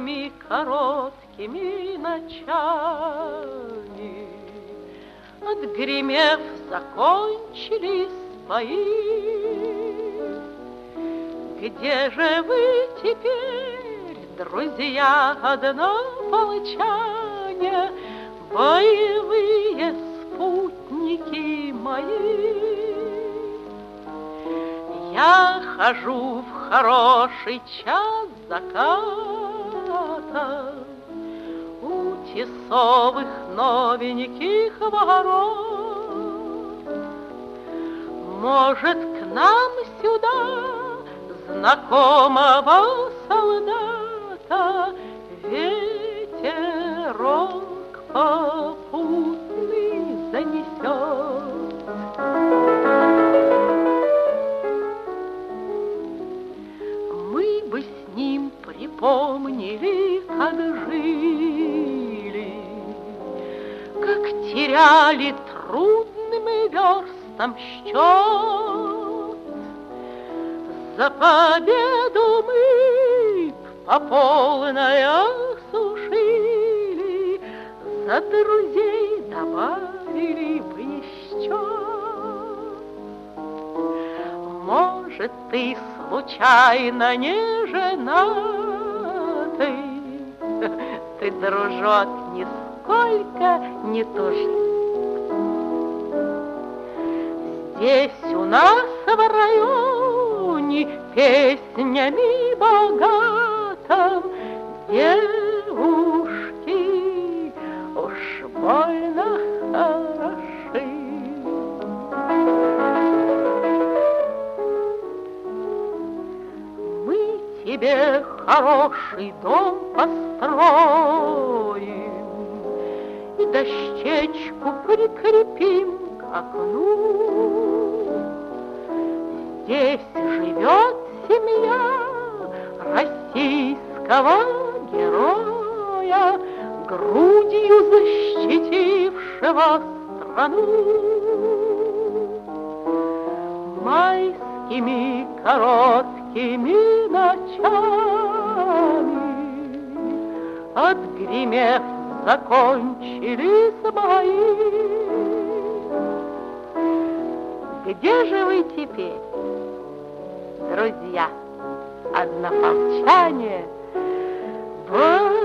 майскими короткими ночами, отгремев, закончились бои. Где же вы теперь, друзья однополчане, боевые спутники мои? Я хожу в хороший час заката у тесовых новеньких ворот. Может, к нам сюда знакомого солдата ветерок попутный занесет? Мы бы с ним припомнили, как жили, как теряли трудным верстам счет. За победу мы по полной осушили, за друзей добавили бы еще. Может, ты случайно не женатый? Ты, дружок, нисколько не тужи. Здесь у нас в районе песнями богатым девушки уж больно хороши. Мы тебе хороший дом построим и дощечку прикрепим к окну. Здесь живет семья российского героя, грудью защитившего страну. Майскими короткими ночами, отгремев, закончились бои. Где же вы теперь, друзья, однополчане?